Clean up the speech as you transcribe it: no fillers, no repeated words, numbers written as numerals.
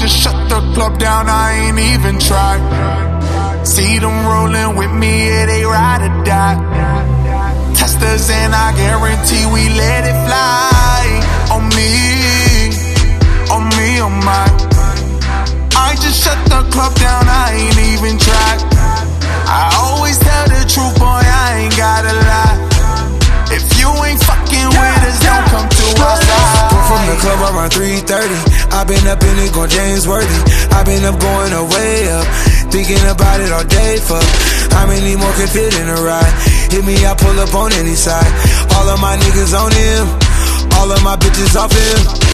just shut the club down, I ain't even tried. See them rolling with me, yeah, they ride or die. Testers and I guarantee we let it fly. On me, on me, on mine. I just shut the club down, I ain't even tried. I always tell the truth, boy, I ain't gotta lie. If you ain't fucking with us, don't come to our side. Come from the club around 3:30. I been up in it, going James Worthy. I been up going way up, thinking about it all day, fuck. How many more can fit in a ride? Hit me, I pull up on any side. All of my niggas on him, all of my bitches off him.